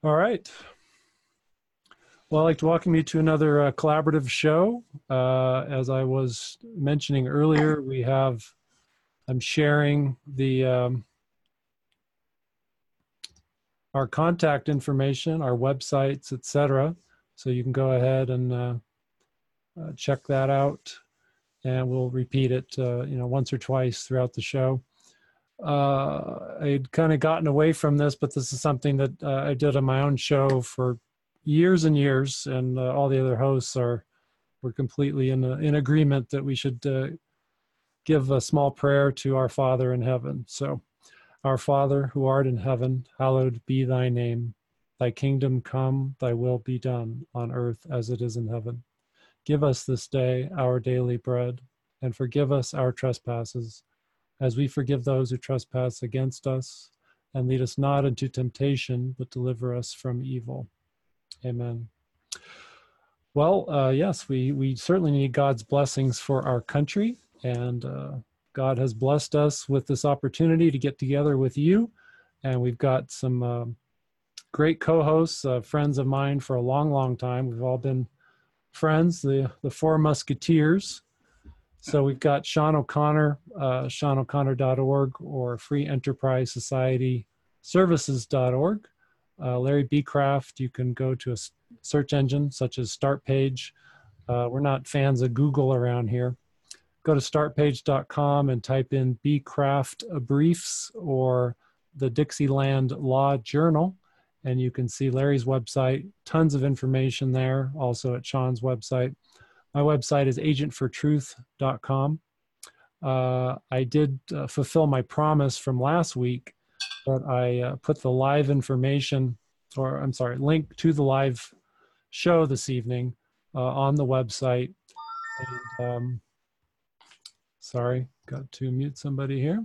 All right. Well, I'd like to welcome you to another collaborative show. As I was mentioning earlier, I'm sharing our contact information, our websites, etc. So you can go ahead and check that out, and we'll repeat it, once or twice throughout the show. I'd kind of gotten away from this, but this is something that I did on my own show for years and years, and all the other hosts were completely in agreement that we should give a small prayer to our Father in heaven. So, our Father who art in heaven, hallowed be thy name. Thy kingdom come, thy will be done on earth as it is in heaven. Give us this day our daily bread, and forgive us our trespasses, as we forgive those who trespass against us. And lead us not into temptation, but deliver us from evil. Amen. Well, yes, we certainly need God's blessings for our country, and God has blessed us with this opportunity to get together with you, and we've got some great co-hosts, friends of mine for a long, long time. We've all been friends, the Four Musketeers. So we've got Sean O'Connor, SeanO'Connor.org, or Free Enterprise Society Services.org. Larry Becraft, you can go to a search engine such as StartPage. We're not fans of Google around here. Go to startpage.com and type in Becraft Briefs or the Dixieland Law Journal, and you can see Larry's website, tons of information there, also at Sean's website. My website is agentfortruth.com. I did fulfill my promise from last week that I put the live information, link to the live show this evening on the website. And, sorry, got to mute somebody here.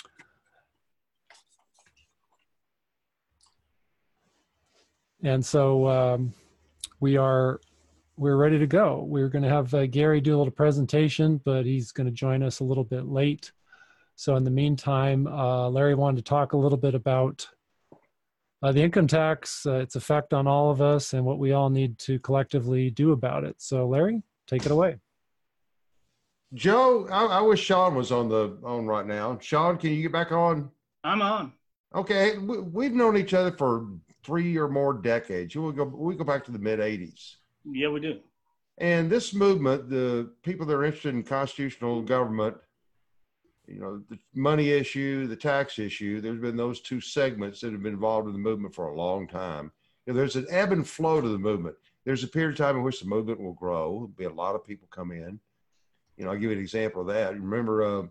And so we're ready to go. We're going to have Gary do a little presentation, but he's going to join us a little bit late. So in the meantime, Larry wanted to talk a little bit about the income tax, its effect on all of us, and what we all need to collectively do about it. So Larry, take it away. Joe, I wish Sean was on right now. Sean, can you get back on? I'm on. Okay, we've known each other for 3 or more decades. We go back to the mid '80s. Yeah, we do. And this movement, the people that are interested in constitutional government, the money issue, the tax issue, there's been those two segments that have been involved in the movement for a long time. There's an ebb and flow to the movement. There's a period of time in which the movement will grow. There'll be a lot of people come in. I'll give you an example of that. You remember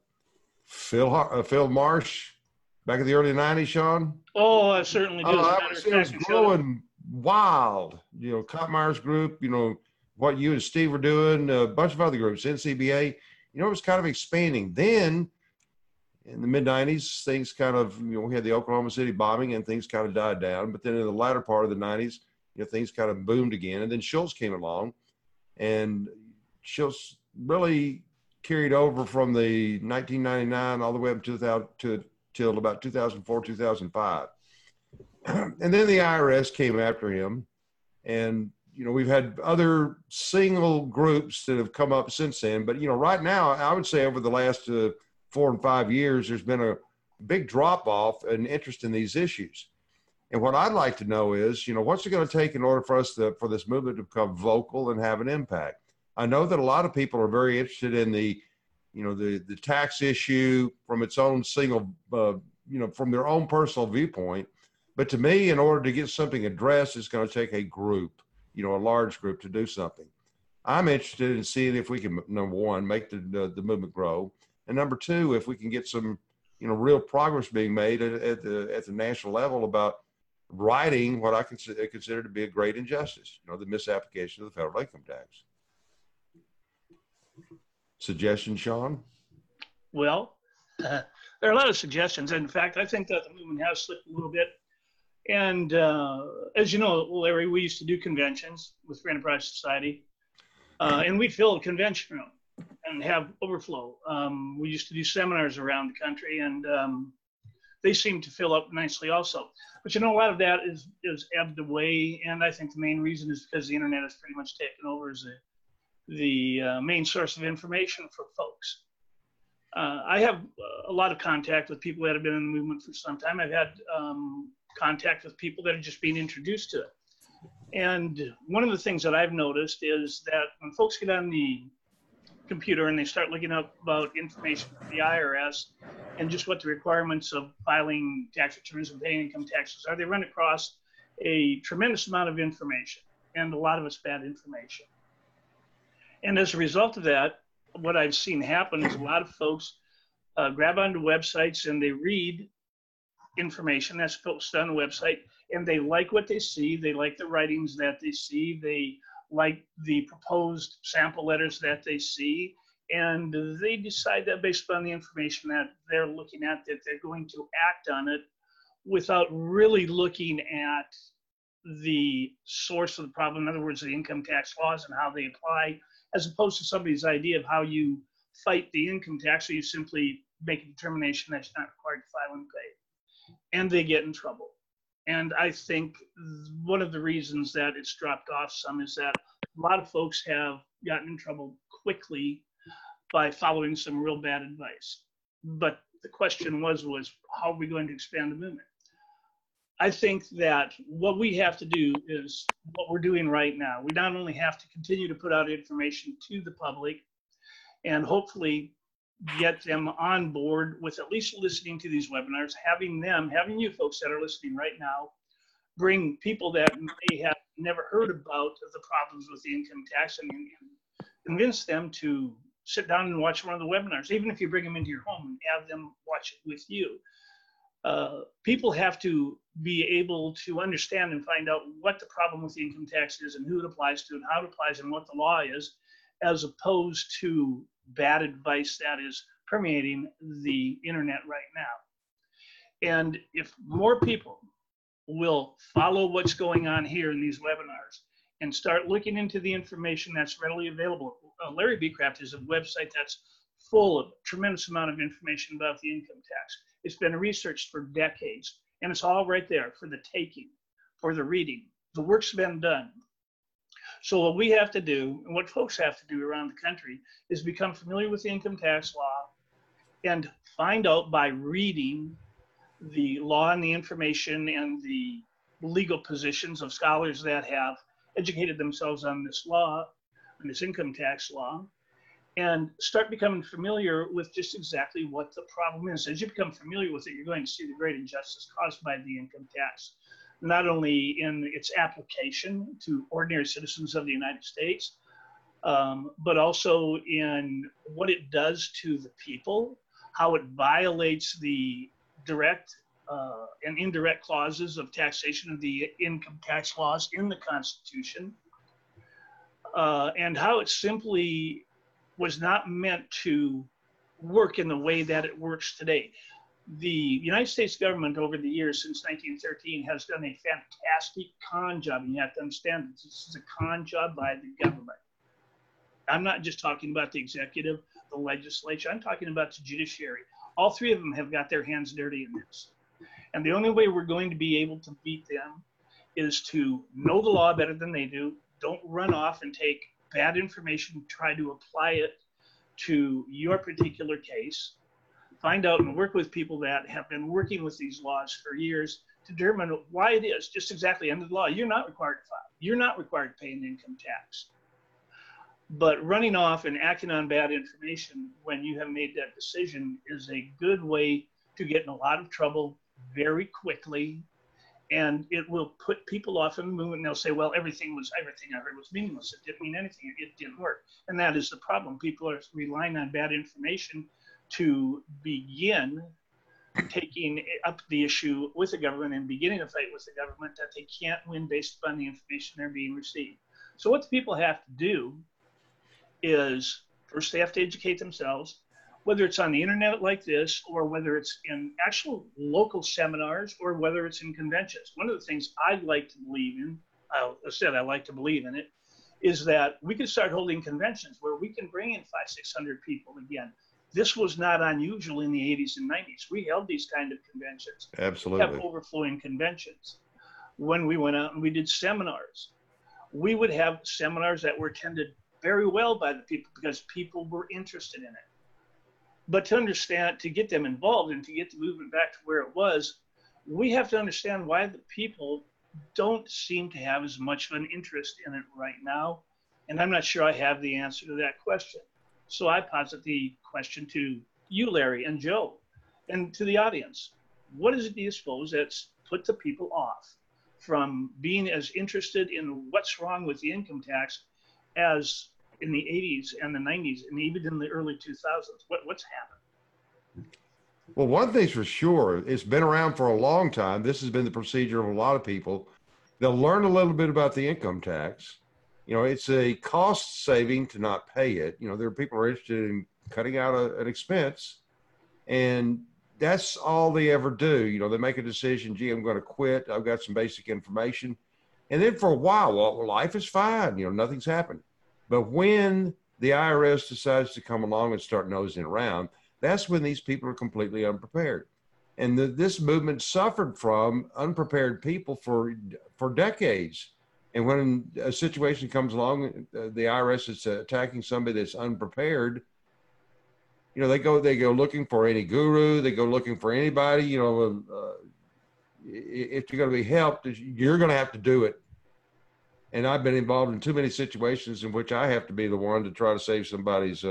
Phil Marsh back in the early '90s, Sean? Oh, I certainly do. It was growing wild. Kottmeyer's group, what you and Steve were doing, a bunch of other groups, NCBA, it was kind of expanding. Then in the mid '90s, things kind of, we had the Oklahoma City bombing and things kind of died down. But then in the latter part of the '90s, things kind of boomed again. And then Schultz came along, and Schultz really carried over from the 1999 all the way up till about 2004, 2005. And then the IRS came after him. And, we've had other single groups that have come up since then. But, right now, I would say over the last 4 and 5 years, there's been a big drop off in interest in these issues. And what I'd like to know is, what's it going to take in order for for this movement to become vocal and have an impact? I know that a lot of people are very interested in the tax issue from its own from their own personal viewpoint. But to me, in order to get something addressed, it's going to take a group, a large group to do something. I'm interested in seeing if we can, number one, make the movement grow. And number two, if we can get some, real progress being made at the national level about righting what I consider to be a great injustice, the misapplication of the federal income tax. Suggestion, Sean? Well, there are a lot of suggestions. In fact, I think that the movement has slipped a little bit. And as you know, Larry, we used to do conventions with Free Enterprise Society, and we'd fill a convention room and have overflow. We used to do seminars around the country, and they seem to fill up nicely also. But you know, a lot of that is ebbed away, and I think the main reason is because the internet has pretty much taken over as the main source of information for folks. I have a lot of contact with people that have been in the movement for some time. I've had contact with people that are just being introduced to it. And one of the things that I've noticed is that when folks get on the computer and they start looking up about information from the IRS and just what the requirements of filing tax returns and paying income taxes are, they run across a tremendous amount of information, and a lot of it's bad information. And as a result of that, what I've seen happen is a lot of folks grab onto websites and they read information that's posted on the website, and they like what they see. They like the writings that they see. They like the proposed sample letters that they see, and they decide that based on the information that they're looking at, that they're going to act on it without really looking at the source of the problem. In other words, the income tax laws and how they apply, as opposed to somebody's idea of how you fight the income tax, so you simply make a determination that you're not required to file and pay. And they get in trouble. And I think one of the reasons that it's dropped off some is that a lot of folks have gotten in trouble quickly by following some real bad advice. But the question was how are we going to expand the movement? I think that what we have to do is what we're doing right now. We not only have to continue to put out information to the public and hopefully get them on board with at least listening to these webinars, having you folks that are listening right now, bring people that may have never heard about the problems with the income tax and convince them to sit down and watch one of the webinars, even if you bring them into your home and have them watch it with you. People have to be able to understand and find out what the problem with the income tax is and who it applies to and how it applies and what the law is, as opposed to bad advice that is permeating the internet right now. And if more people will follow what's going on here in these webinars and start looking into the information that's readily available, Larry Becraft is a website that's full of a tremendous amount of information about the income tax. It's been researched for decades, and it's all right there for the taking, for the reading. The work's been done. So what we have to do, and what folks have to do around the country, is become familiar with the income tax law and find out by reading the law and the information and the legal positions of scholars that have educated themselves on this law, on this income tax law, and start becoming familiar with just exactly what the problem is. As you become familiar with it, you're going to see the great injustice caused by the income tax, not only in its application to ordinary citizens of the United States, but also in what it does to the people, how it violates the direct and indirect clauses of taxation of the income tax laws in the Constitution, and how it simply was not meant to work in the way that it works today. The United States government over the years since 1913 has done a fantastic con job, and you have to understand that this is a con job by the government. I'm not just talking about the executive, the legislature, I'm talking about the judiciary. All three of them have got their hands dirty in this. And the only way we're going to be able to beat them is to know the law better than they do. Don't run off and take bad information, try to apply it to your particular case. Find out and work with people that have been working with these laws for years to determine why it is just exactly under the law. You're not required to file. You're not required to pay an income tax. But running off and acting on bad information when you have made that decision is a good way to get in a lot of trouble very quickly. And it will put people off in the movement, and they'll say, well, everything I heard was meaningless. It didn't mean anything. It didn't work. And that is the problem. People are relying on bad information to begin taking up the issue with the government and beginning a fight with the government that they can't win based upon the information they're being received. So what the people have to do is, first they have to educate themselves, whether it's on the internet like this, or whether it's in actual local seminars, or whether it's in conventions. One of the things I'd like to believe in, I like to believe in it, is that we could start holding conventions where we can bring in 500-600 people again, This was not unusual in the 80s and 90s. We held these kind of conventions. We Absolutely. have overflowing conventions. When we went out and we did seminars, we would have seminars that were attended very well by the people because people were interested in it. But to understand, to get them involved and to get the movement back to where it was, we have to understand why the people don't seem to have as much of an interest in it right now. And I'm not sure I have the answer to that question. So I posit the question to you, Larry, and Joe, and to the audience. What is it, do you suppose, that's put the people off from being as interested in what's wrong with the income tax as in the 80s and the 90s and even in the early 2000s? What's happened? Well, one thing's for sure, it's been around for a long time. This has been the procedure of a lot of people. They'll learn a little bit about the income tax. You know, it's a cost saving to not pay it. You know, there are people who are interested in cutting out an expense, and that's all they ever do. You know, they make a decision, gee, I'm going to quit. I've got some basic information. And then for a while, well, life is fine. You know, nothing's happened. But when the IRS decides to come along and start nosing around, that's when these people are completely unprepared. And this movement suffered from unprepared people for decades. And when a situation comes along, the IRS is attacking somebody that's unprepared, you know, they go looking for any guru, they go looking for anybody, you know, if you're going to be helped, you're going to have to do it. And I've been involved in too many situations in which I have to be the one to try to save somebody's,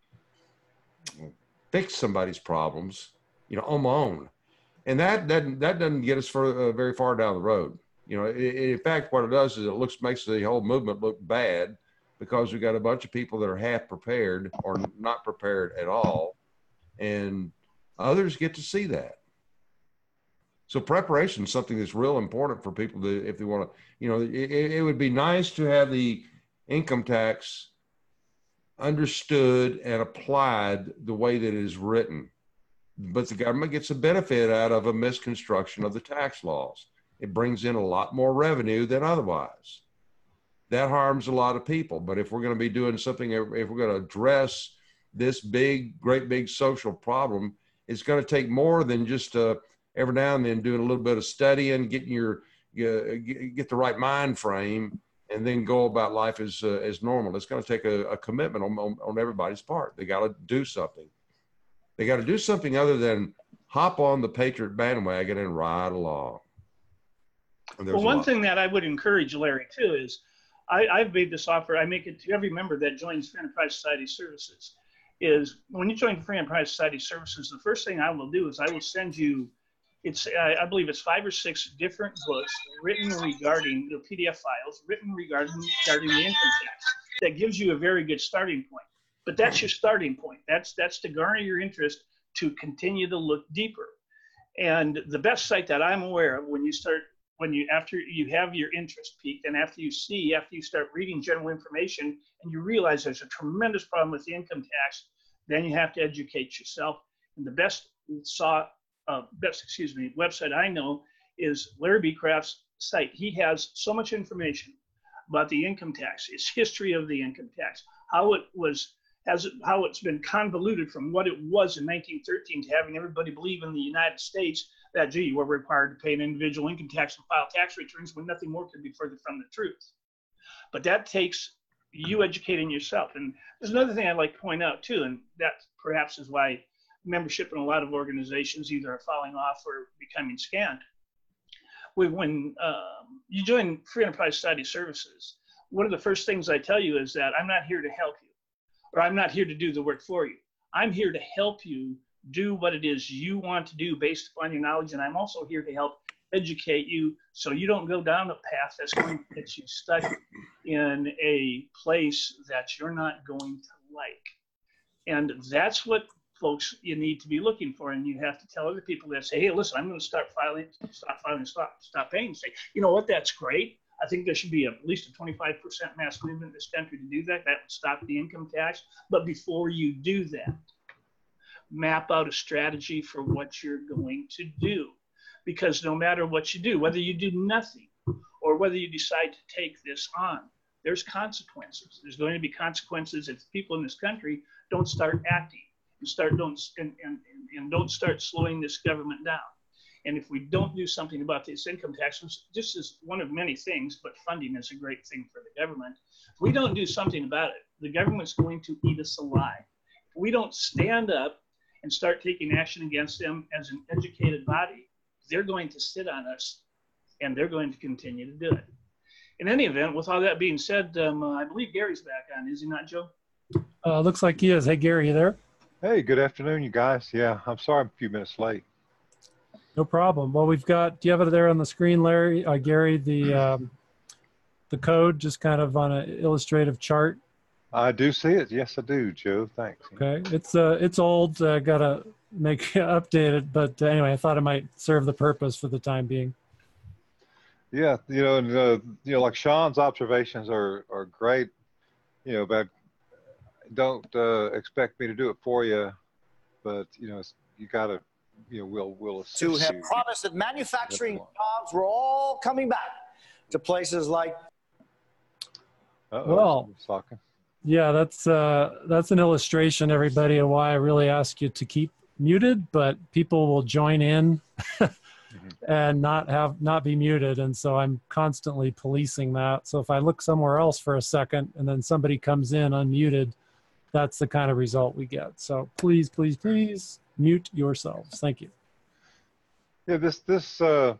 fix somebody's problems, you know, on my own. And that doesn't get us very far down the road. You know, in fact, what it does is it makes the whole movement look bad because we've got a bunch of people that are half prepared or not prepared at all. And others get to see that. So preparation is something that's real important for people to, if they want to, you know, it would be nice to have the income tax understood and applied the way that it is written. But the government gets a benefit out of a misconstruction of the tax laws. It brings in a lot more revenue than otherwise. That harms a lot of people. But if we're going to be doing something, if we're going to address this great big social problem, it's going to take more than just every now and then doing a little bit of studying, getting get the right mind frame, and then go about life as normal. It's going to take a commitment on everybody's part. They got to do something. They got to do something other than hop on the Patriot bandwagon and ride along. Well, one thing that I would encourage Larry too is I've made this offer. I make it to every member that joins Free Enterprise Society Services. Is when you join Free Enterprise Society Services, the first thing I will do is I will send you. I believe it's 5 or 6 different books written regarding the PDF files written regarding the income tax. That gives you a very good starting point. But that's your starting point. That's to garner your interest to continue to look deeper. And the best site that I'm aware of after you have your interest peaked and after you start reading general information and you realize there's a tremendous problem with the income tax, then you have to educate yourself. And the best website I know is Larry B. Craft's site. He has so much information about the income tax, its history of the income tax, how it's been convoluted from what it was in 1913 to having everybody believe in the United States that, gee, you were required to pay an individual income tax and file tax returns when nothing more could be further from the truth. But that takes you educating yourself. And there's another thing I'd like to point out too, and that perhaps is why membership in a lot of organizations either are falling off or becoming scant. When you join Free Enterprise Society Services, one of the first things I tell you is that I'm not here to help you, or I'm not here to do the work for you. I'm here to help you do what it is you want to do based upon your knowledge, and I'm also here to help educate you so you don't go down a path that's going to get you stuck in a place that you're not going to like. And that's what folks you need to be looking for, and you have to tell other people that say, hey, listen, I'm going to stop paying. Say, you know what, that's great. I think there should be at least a 25% mass movement in this country to do that. That would stop the income tax. But before you do that, map out a strategy for what you're going to do. Because no matter what you do, whether you do nothing or whether you decide to take this on, there's consequences. There's going to be consequences if people in this country don't start acting. and don't start slowing this government down. And if we don't do something about this income tax, which just is one of many things, but funding is a great thing for the government. If we don't do something about it, the government's going to eat us alive. If we don't stand up and start taking action against them as an educated body, they're going to sit on us and they're going to continue to do it. In any event, with all that being said, I believe Gary's back on, is he not, Joe? Looks like he is. Hey, Gary, you there? Hey, good afternoon, you guys. Yeah, I'm sorry I'm a few minutes late. No problem. Well, we've got, do you have it there on the screen, Larry, Gary, the code just kind of on an illustrative chart? I do see it. Yes, I do, Joe. Thanks. Okay. It's old. Got to update it. But anyway, I thought it might serve the purpose for the time being. Yeah, like Sean's observations are great, but don't expect me to do it for you, but you got to, we'll assist to have you. promised that manufacturing jobs were all coming back to places like. Well, yeah, that's an illustration, everybody, of why I really ask you to keep muted, but people will join in and not be muted. And so I'm constantly policing that. So if I look somewhere else for a second and then somebody comes in unmuted, that's the kind of result we get. So please, please, please mute yourselves. Thank you. Yeah, this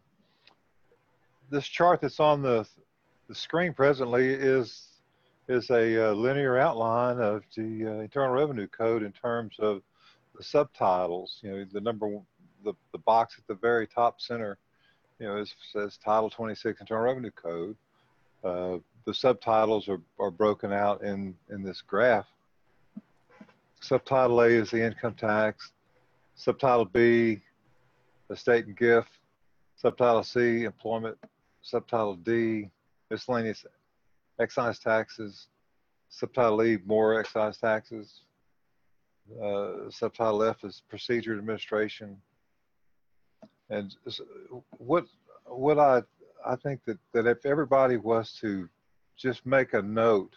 chart that's on the screen presently is a linear outline of the Internal Revenue Code in terms of the subtitles. The number one, the box at the very top center, says Title 26 Internal Revenue Code. The subtitles are broken out in this graph. Subtitle A is the income tax. Subtitle B, estate and gift. Subtitle C, employment. Subtitle D, miscellaneous excise taxes. Subtitle E, more excise taxes. Subtitle F is procedure administration. And what I think that if everybody was to just make a note,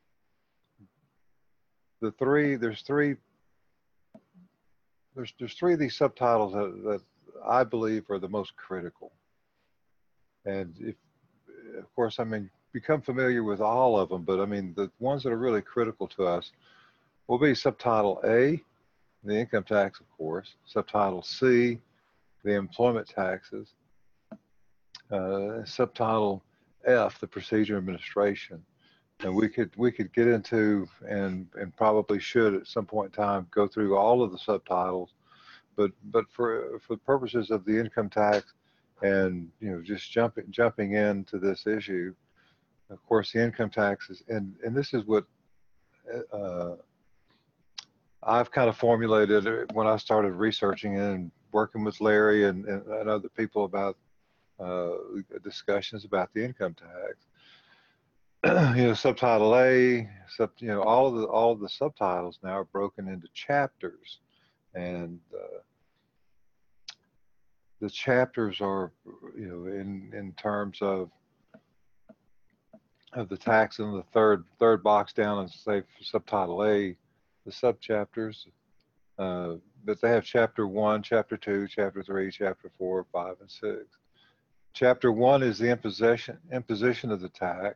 there's three of these subtitles that I believe are the most critical. And of course, become familiar with all of them, but the ones that are really critical to us will be subtitle A, the income tax, of course, subtitle C, the employment taxes, subtitle F, the procedure administration. And we could get into and probably should at some point in time go through all of the subtitles, but for the purposes of the income tax and just jumping into this issue, of course the income taxes, and this is what I've kind of formulated when I started researching and working with Larry and other people about discussions about the income tax. Subtitle A, all of the subtitles now are broken into chapters, and the chapters are, in terms of the tax in the third box down, and say for subtitle A, the subchapters, but they have chapter 1, chapter 2, chapter 3, chapter 4, 5, and 6. Chapter 1 is the imposition of the tax.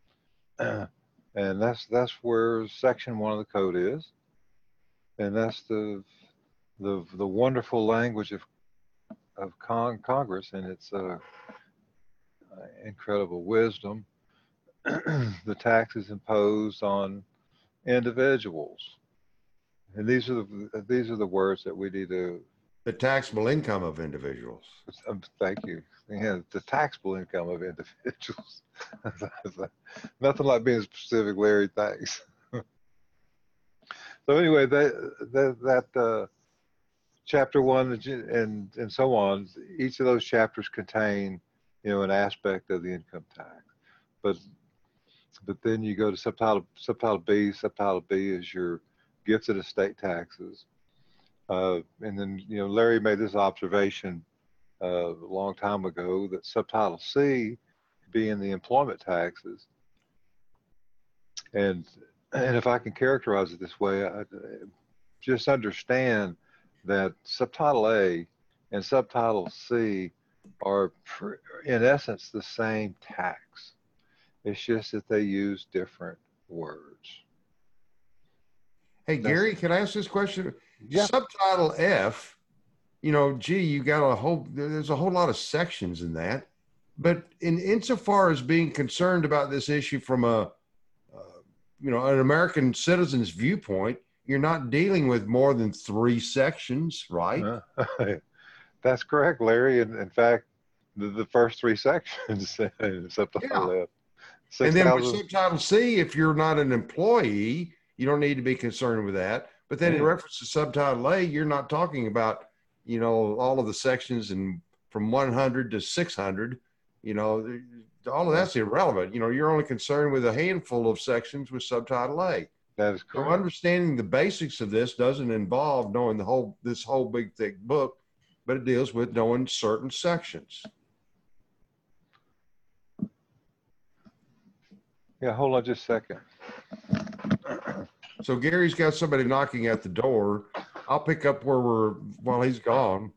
And that's where section 1 of the code is, and that's the wonderful language of Congress and its incredible wisdom. The taxes imposed on individuals, and these are the words that we need to. The taxable income of individuals. Thank you. Yeah, the taxable income of individuals. Nothing like being specific, Larry. Thanks. So anyway, that chapter 1 and so on. Each of those chapters contain an aspect of the income tax, but then you go to subtitle B. Subtitle B is your gifts and estate taxes. And then, Larry made this observation a long time ago that subtitle C being the employment taxes. And if I can characterize it this way, just understand that subtitle A and subtitle C are in essence the same tax. It's just that they use different words. Hey, Gary, can I ask this question? Yeah. Subtitle F, gee, you got there's a whole lot of sections in that. But insofar as being concerned about this issue from an American citizen's viewpoint, you're not dealing with more than 3 sections, right? That's correct, Larry. In fact, the first 3 sections in subtitle F. And then with subtitle C, if you're not an employee, you don't need to be concerned with that. But then in reference to subtitle A, you're not talking about, all of the sections and from 100 to 600, all of that's irrelevant. You're only concerned with a handful of sections with subtitle A. That is correct. So understanding the basics of this doesn't involve knowing this whole big thick book, but it deals with knowing certain sections. Yeah, hold on just a second. So Gary's got somebody knocking at the door. I'll pick up while he's gone.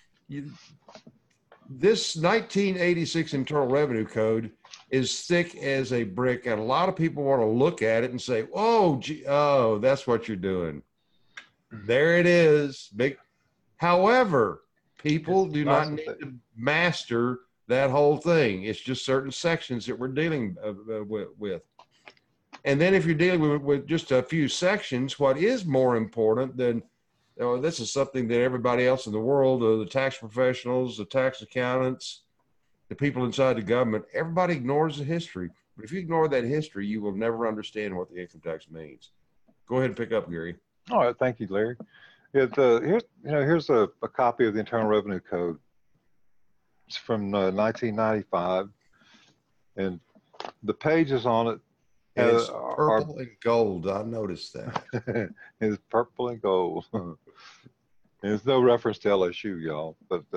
This 1986 Internal Revenue Code is thick as a brick, and a lot of people want to look at it and say, oh, that's what you're doing. There it is. Big. However, people do not need to master that whole thing. It's just certain sections that we're dealing with. And then if you're dealing with just a few sections, what is more important than, this is something that everybody else in the world, the tax professionals, the tax accountants, the people inside the government, everybody ignores the history. But if you ignore that history, you will never understand what the income tax means. Go ahead and pick up, Gary. All right, thank you, Larry. Here's a copy of the Internal Revenue Code. It's from 1995, and the pages on it. And it's purple and gold. I noticed that. It's purple and gold. There's no reference to LSU, y'all.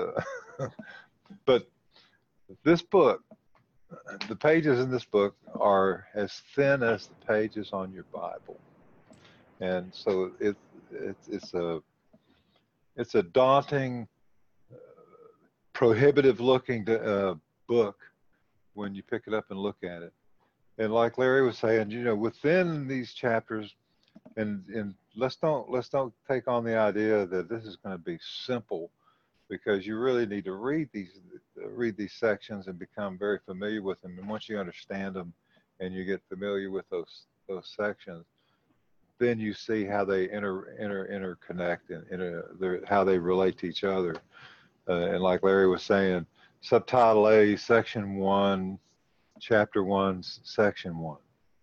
But this book, the pages in this book are as thin as the pages on your Bible, and so it's a daunting, prohibitive-looking book when you pick it up and look at it. And like Larry was saying, within these chapters, and let's don't take on the idea that this is going to be simple, because you really need to read these sections and become very familiar with them. And once you understand them and you get familiar with those sections, then you see how they interconnect and how they relate to each other. And like Larry was saying, subtitle A, section 1. Chapter 1, section 1.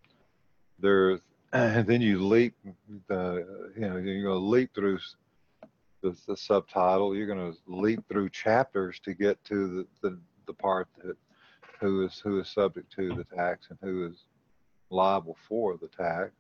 And then you leap. You're going to leap through the subtitle. You're going to leap through chapters to get to the part that who is subject to the tax and who is liable for the tax.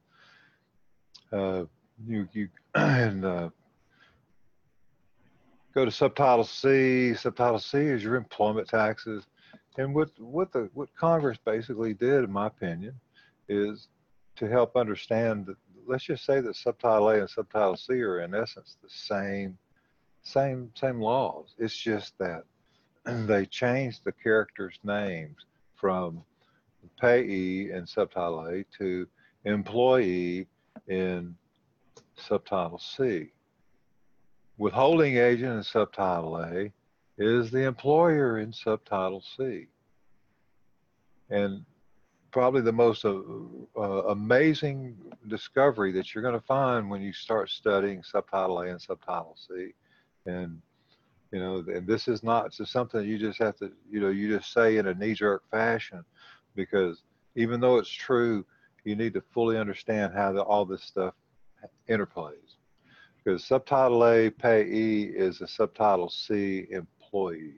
Go to subtitle C. Subtitle C is your employment taxes. And what Congress basically did, in my opinion, is to help understand that, let's just say that subtitle A and subtitle C are in essence the same laws. It's just that they changed the characters' names from payee in subtitle A to employee in subtitle C. Withholding agent in subtitle A is the employer in subtitle C. And probably the most amazing discovery that you're going to find when you start studying subtitle A and subtitle C. And and this is not just something you just have to, you just say in a knee-jerk fashion, because even though it's true, you need to fully understand how all this stuff interplays. Because subtitle A, payee, is a subtitle C, employee.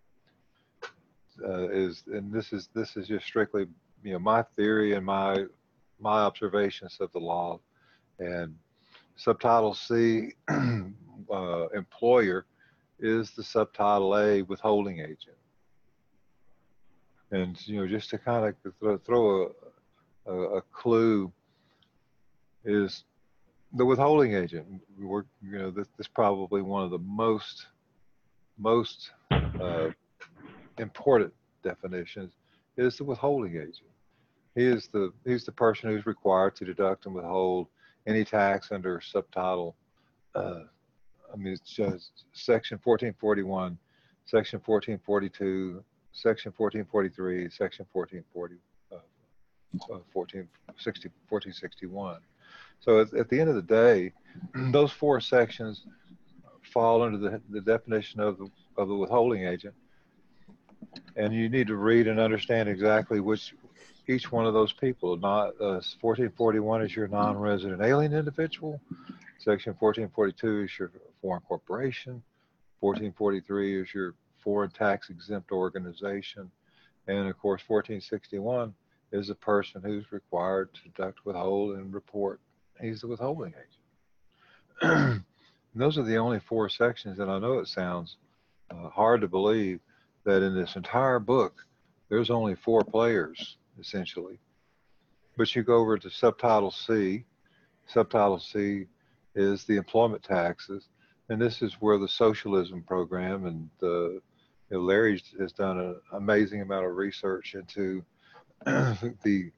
And this is just strictly my theory and my observations of the law. And subtitle C, employer, is the subtitle A, withholding agent. And just to kind of throw a clue, is the withholding agent, this is probably one of the most important definitions, is the withholding agent. He's the person who's required to deduct and withhold any tax under subtitle, it's just Section 1441, Section 1442, Section 1443, Section 1461. So at the end of the day, those four sections fall under the definition of the withholding agent, and you need to read and understand exactly which each one of those people. 1441 is your non-resident alien individual. Section 1442 is your foreign corporation. 1443 is your foreign tax exempt organization, and of course 1461 is a person who's required to deduct, withhold, and report. He's the withholding agent. Those are the only four sections, and I know it sounds hard to believe that in this entire book there's only four players essentially. But you go over to subtitle C. Subtitle C is the employment taxes, and this is where the socialism program and Larry has done an amazing amount of research into the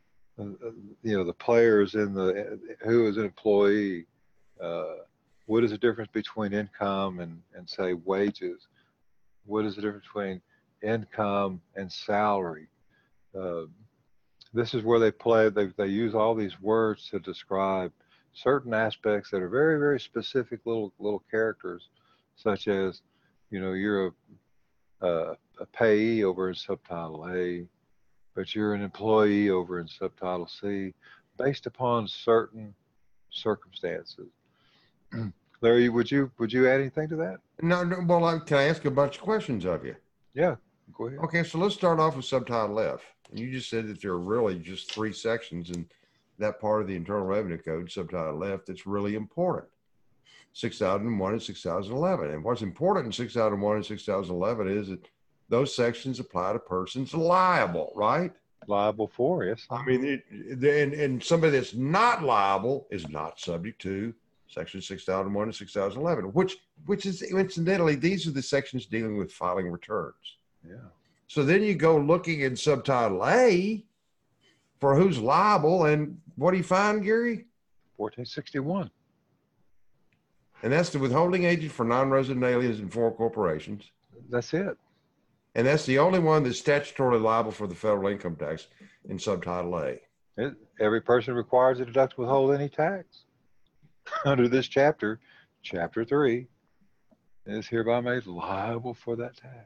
players in who is an employee. What is the difference between income and say wages? What is the difference between income and salary? This is where they use all these words to describe certain aspects that are very, very specific little characters, such as, you're a payee over in subtitle A, but you're an employee over in subtitle C, based upon certain circumstances. Larry, would you add anything to that? No, well, can I ask a bunch of questions of you? Yeah, go ahead. Okay, so let's start off with subtitle F. And you just said that there are really just three sections in that part of the Internal Revenue Code, subtitle F, that's really important. 6001 and 6011. And what's important in 6001 and 6011 is that those sections apply to persons liable, right? Liable for, yes. I mean, and somebody that's not liable is not subject to Section 6001 and 6011, which is, incidentally, these are the sections dealing with filing returns. Yeah. So then you go looking in subtitle A for who's liable, and what do you find, Gary? 1461. And that's the withholding agent for non-resident aliens and foreign corporations. That's it. And that's the only one that's statutorily liable for the federal income tax in subtitle A. Every person required to deduct, withhold any tax under this chapter, chapter 3, is hereby made liable for that tax.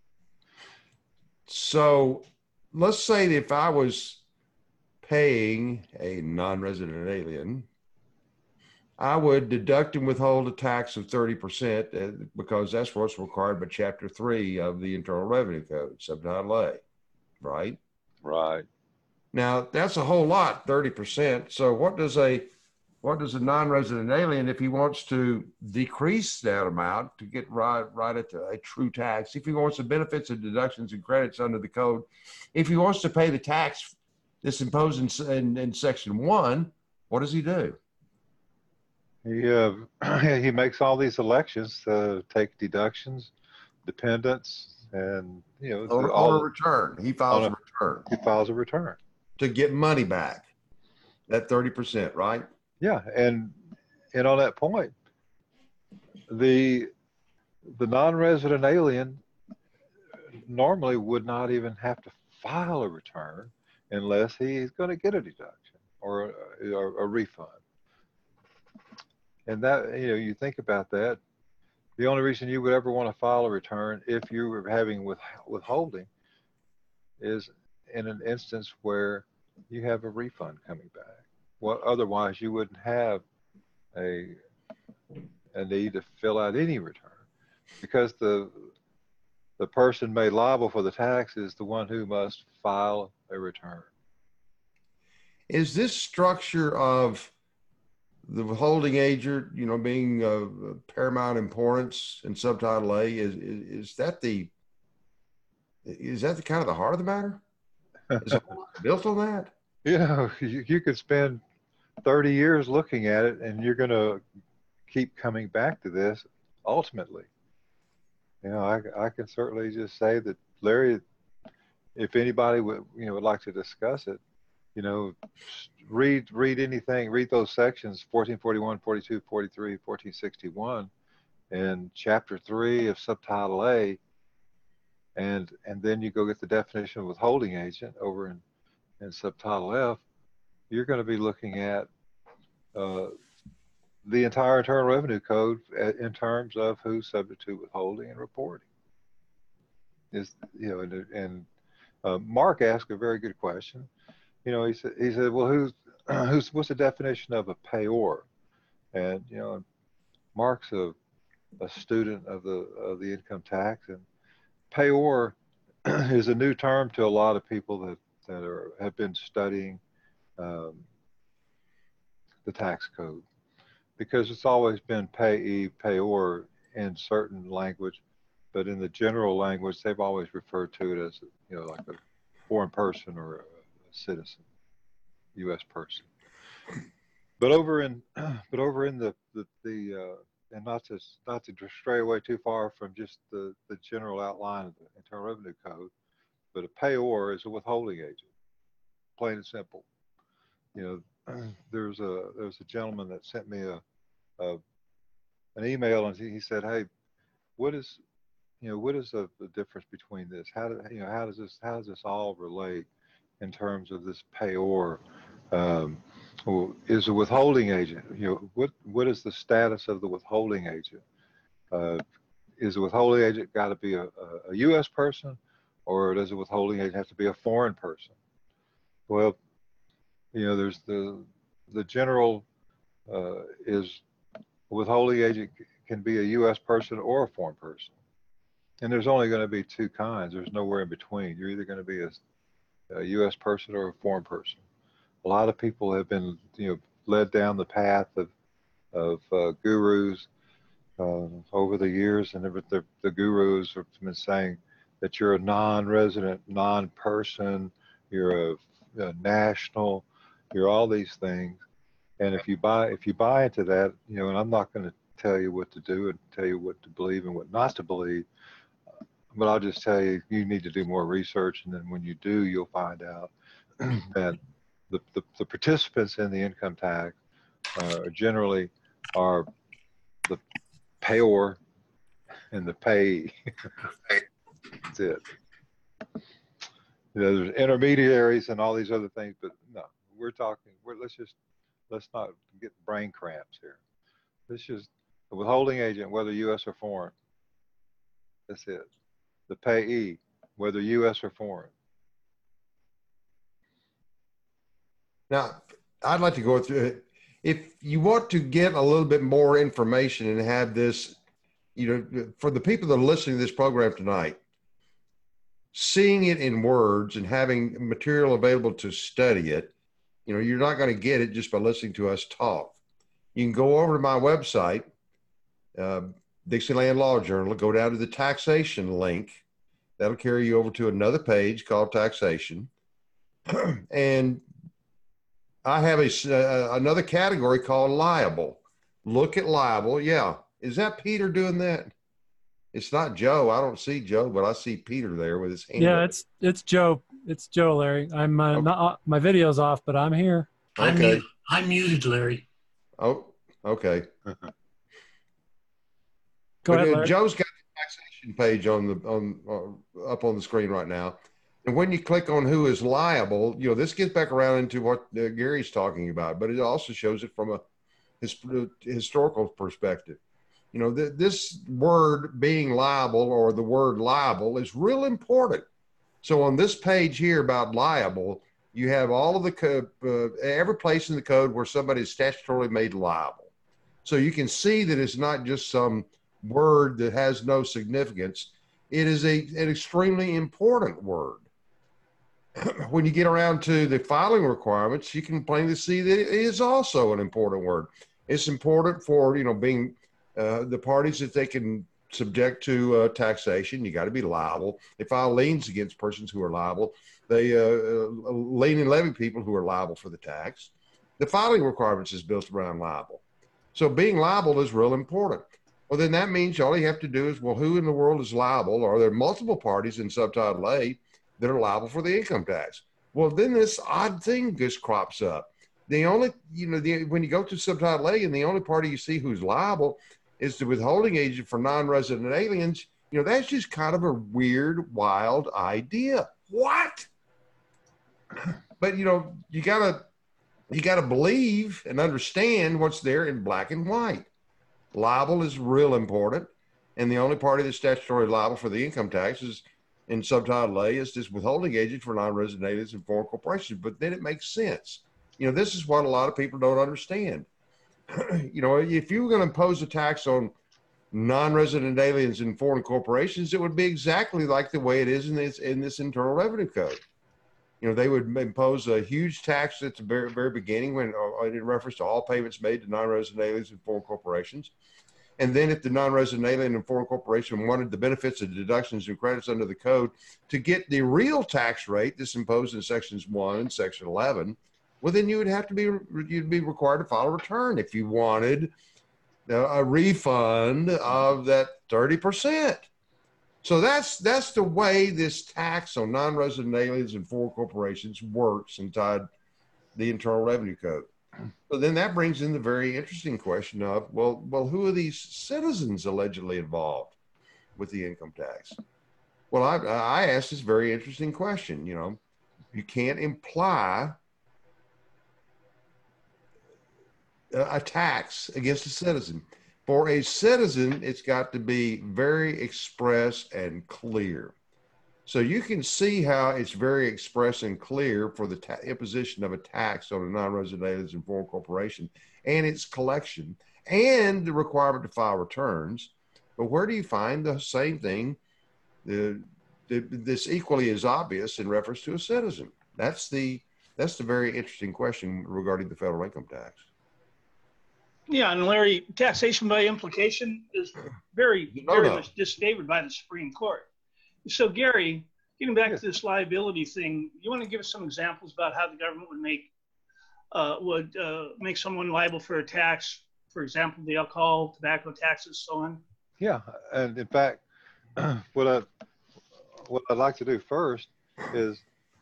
So let's say that if I was paying a non-resident alien, I would deduct and withhold a tax of 30% because that's what's required by Chapter 3 of the Internal Revenue Code, subtitle A, right? Right. Now, that's a whole lot, 30%. So what does a non-resident alien, if he wants to decrease that amount to get right at a true tax, if he wants the benefits and deductions and credits under the code, if he wants to pay the tax that's imposed in Section 1, what does he do? He makes all these elections to take deductions, dependents, and on a return. He files a return. He files a return to get money back. That 30%, right? Yeah, and on that point, the non-resident alien normally would not even have to file a return unless he's going to get a deduction or a refund. And that, you think about that, the only reason you would ever want to file a return if you were having withholding is in an instance where you have a refund coming back. Well, otherwise you wouldn't have a need to fill out any return, because the person made liable for the tax is the one who must file a return. Is this structure of the withholding agent, being of paramount importance in subtitle A, is that the kind of the heart of the matter? Is it built on that? You could spend 30 years looking at it, and you're going to keep coming back to this ultimately. I can certainly just say that, Larry, if anybody would like to discuss it, read anything, read those sections, 1441, 42, 43, 1461, and chapter 3 of subtitle A, and then you go get the definition of withholding agent over in subtitle F. You're going to be looking at the entire Internal Revenue Code in terms of who's subject to withholding and reporting. Mark asked a very good question. He said, well, what's the definition of a payor? And Mark's a student of the income tax, and payor is a new term to a lot of people that have been studying the tax code, because it's always been payee, payor in certain language, but in the general language, they've always referred to it as like a foreign person or a citizen, U.S. person. But over in the and not to stray away too far from just the general outline of the Internal Revenue Code, but a payor is a withholding agent, plain and simple. There's a gentleman that sent me an email, and he said, "Hey, what is the difference between this? How does this all relate in terms of this payor? Is a withholding agent? What is the status of the withholding agent? Is a withholding agent got to be a U.S. person, or does a withholding agent have to be a foreign person?" Well, there's the general is a withholding agent can be a U.S. person or a foreign person, and there's only going to be two kinds. There's nowhere in between. You're either going to be a U.S. person or a foreign person. A lot of people have been, led down the path of gurus over the years, and the gurus have been saying that you're a non-resident, non-person, you're a national, you're all these things. And if you buy into that, and I'm not going to tell you what to do and tell you what to believe and what not to believe, but I'll just tell you, you need to do more research, and then when you do, you'll find out that the participants in the income tax generally are the payor and the payee. That's it. There's intermediaries and all these other things, but no, let's not get brain cramps here. This is the withholding agent, whether U.S. or foreign. That's it. The payee, whether U.S. or foreign. Now, I'd like to go through it. If you want to get a little bit more information and have this, for the people that are listening to this program tonight, seeing it in words and having material available to study it, you're not going to get it just by listening to us talk. You can go over to my website, Dixieland Law Journal, go down to the taxation link. That'll carry you over to another page called taxation. And I have another category called liable. Look at liable. Yeah. Is that Peter doing that? It's not Joe. I don't see Joe, but I see Peter there with his hand. Yeah, it's Joe. It's Joe, Larry. I'm okay. not, my video's off, but I'm here. Okay. I'm muted, Larry. Oh, okay. Go ahead, Larry. Joe's got the taxation page up on the screen right now. And when you click on who is liable, this gets back around into what Gary's talking about, but it also shows it from a historical perspective. This word being liable, or the word liable, is real important. So on this page here about liable, you have all of the every place in the code where somebody is statutorily made liable. So you can see that it's not just some word that has no significance. It is an extremely important word. When you get around to the filing requirements, you can plainly see that it is also an important word. It's important for, being the parties that they can subject to taxation. You got to be liable. They file liens against persons who are liable. They lien and levy people who are liable for the tax. the filing requirements is built around liable. So being liable is real important. Well, then that means all you have to do is, well, who in the world is liable? Are there multiple parties in Subtitle A that are liable for the income tax? Well, then this odd thing just crops up. The only, when you go to Subtitle A and the only party you see who's liable is the withholding agent for non-resident aliens, that's just kind of a weird, wild idea. What? But, you gotta believe and understand what's there in black and white. Liable is real important. And the only party that's statutorily liable for the income tax is in Subtitle A is this withholding agent for non-resident aliens and foreign corporations. But then it makes sense. This is what a lot of people don't understand. If you were going to impose a tax on non-resident aliens and foreign corporations, it would be exactly like the way it is in this Internal Revenue Code. They would impose a huge tax at the very, very beginning when in reference to all payments made to non-resident aliens and foreign corporations. And then if the non-resident alien and foreign corporation wanted the benefits and deductions and credits under the code to get the real tax rate that's imposed in sections 1 and section 11, well, then you'd be required to file a return if you wanted a refund of that 30%. So that's the way this tax on non-resident aliens and foreign corporations works inside the Internal Revenue Code. So then that brings in the very interesting question of, well, who are these citizens allegedly involved with the income tax? Well, I asked this very interesting question. You can't imply a tax against a citizen. For a citizen, it's got to be very express and clear. So you can see how it's very express and clear for the imposition of a tax on a non-resident aliens and foreign corporation and its collection and the requirement to file returns. But where do you find the same thing that's equally as obvious in reference to a citizen? That's the very interesting question regarding the federal income tax. Yeah, and Larry, taxation by implication is very much disfavored by the Supreme Court. So Gary, getting back to this liability thing, you want to give us some examples about how the government would make someone liable for a tax, for example, the alcohol, tobacco taxes, so on? Yeah, and in fact, what I'd like to do first is,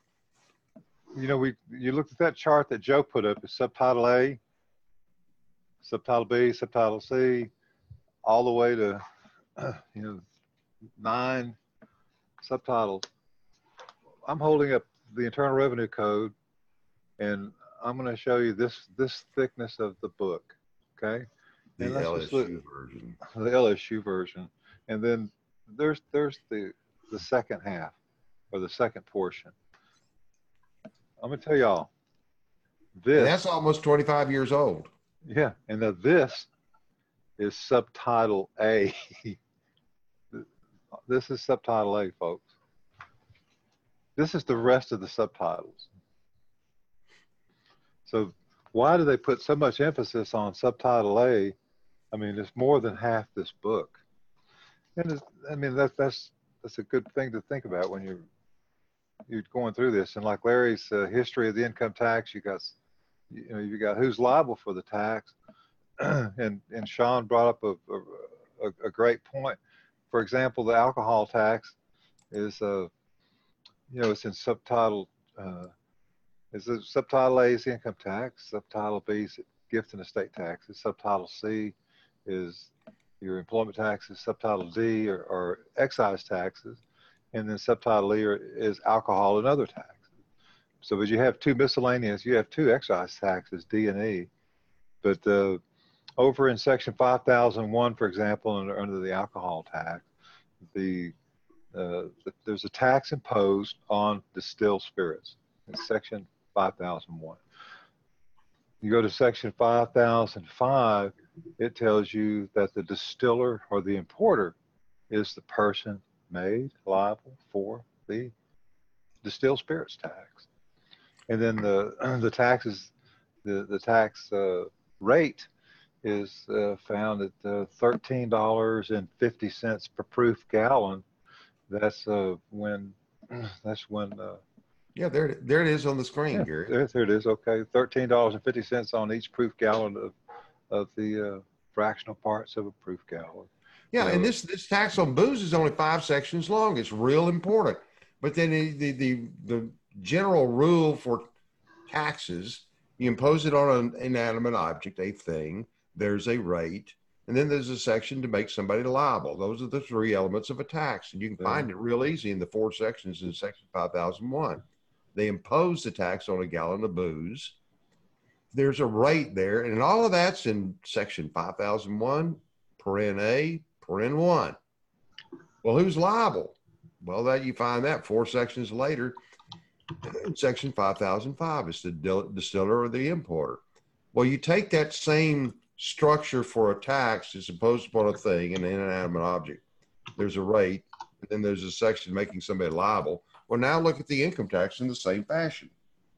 you looked at that chart that Joe put up, is Subtitle A, Subtitle B, Subtitle C, all the way to 9 subtitles. I'm holding up the Internal Revenue Code, and I'm going to show you this thickness of the book. Okay, The LSU version. The LSU version, and then there's the second half or the second portion. I'm going to tell y'all this. And that's almost 25 years old. Yeah, and now this is Subtitle A. This is Subtitle A, folks. This is the rest of the subtitles. So why do they put so much emphasis on Subtitle A? I mean, it's more than half this book. And that's a good thing to think about when you're going through this. And like Larry's history of the income tax, you got who's liable for the tax, and Sean brought up a great point. For example, the alcohol tax is it's in subtitle. Subtitle A is the income tax. Subtitle B is gift and estate taxes. Subtitle C is your employment taxes. Subtitle D are excise taxes, and then Subtitle E is alcohol and other taxes. So as you have two miscellaneous, you have two excise taxes, D and E. But over in Section 5001, for example, under the alcohol tax, there's a tax imposed on distilled spirits. It's Section 5001. You go to Section 5005, it tells you that the distiller or the importer is the person made liable for the distilled spirits tax. And then the taxes, the tax rate is found at $13.50 per proof gallon. That's when Yeah, there it is on the screen, Yeah, Gary. there it is. Okay, $13.50 on each proof gallon of the fractional parts of a proof gallon. Yeah, You and know, this tax on booze is only 5 sections long. It's real important. But then the general rule for taxes, you impose it on an inanimate object, a thing. There's a rate, and then there's a section to make somebody liable. Those are the 3 elements of a tax, and you can find it real easy in the 4 sections in Section 5001. They impose the tax on a gallon of booze. There's a rate there, and all of that's in Section 5001, paren A, paren 1. Well, who's liable? Well, that you find that 4 sections later in Section 5005. It's the distiller or the importer. Well, you take that same structure for a tax that's imposed upon a thing, an inanimate object. There's a rate, and then there's a section making somebody liable. Well, now look at the income tax in the same fashion.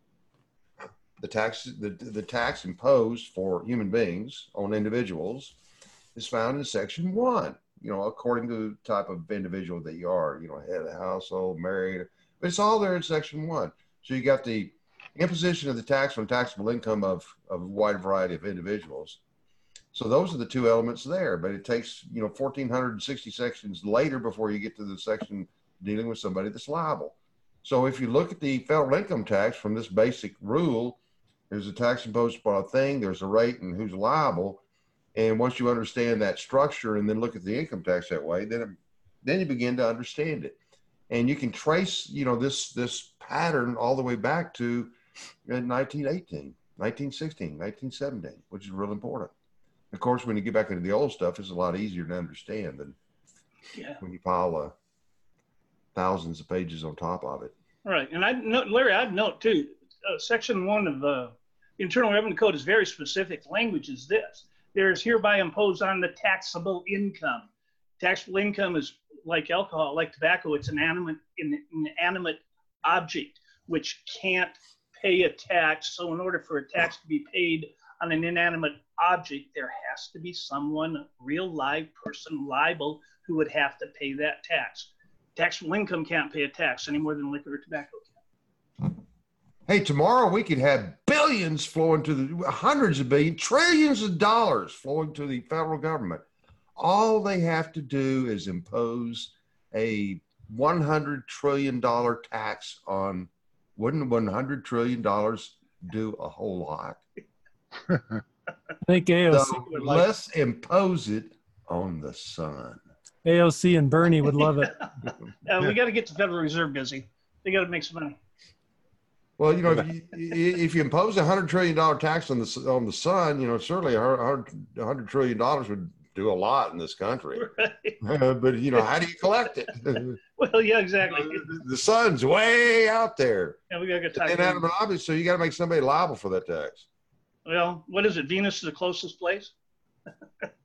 The tax imposed for human beings on individuals is found in Section 1, according to the type of individual that you are, head of the household, married, but it's all there in Section 1. So you got the imposition of the tax on taxable income of a wide variety of individuals. So those are the 2 elements there, but it takes, 1,460 sections later before you get to the section dealing with somebody that's liable. So if you look at the federal income tax from this basic rule, there's a tax imposed upon a thing, there's a rate, and who's liable. And once you understand that structure and then look at the income tax that way, then you begin to understand it. And you can trace, this pattern all the way back to 1918, 1916, 1917, which is real important. Of course, when you get back into the old stuff, it's a lot easier to understand than when you pile thousands of pages on top of it. Right. And Larry, I'd note too, Section 1 of the Internal Revenue Code is very specific. Language is this: there is hereby imposed on the taxable income. Taxable income is like alcohol, like tobacco. It's an inanimate object which can't pay a tax. So in order for a tax to be paid on an inanimate object, there has to be someone, real live person, liable, who would have to pay that tax. Taxable income can't pay a tax any more than liquor or tobacco can. Hey, tomorrow we could have billions flowing to the hundreds of billions, trillions of dollars flowing to the federal government. All they have to do is impose a $100 trillion tax on. Wouldn't $100 trillion do a whole lot? I think AOC So would let's impose it on the sun. AOC and Bernie would love it. We got to get the Federal Reserve busy. They got to make some money. Well, if you impose $100 trillion tax on the sun, certainly $100 trillion would do a lot in this country. Right. But how do you collect it? Well, yeah, exactly. The sun's way out there. Yeah, we got to get time. Inanimate object, so you got to make somebody liable for that tax. Well, what is it? Venus is the closest place.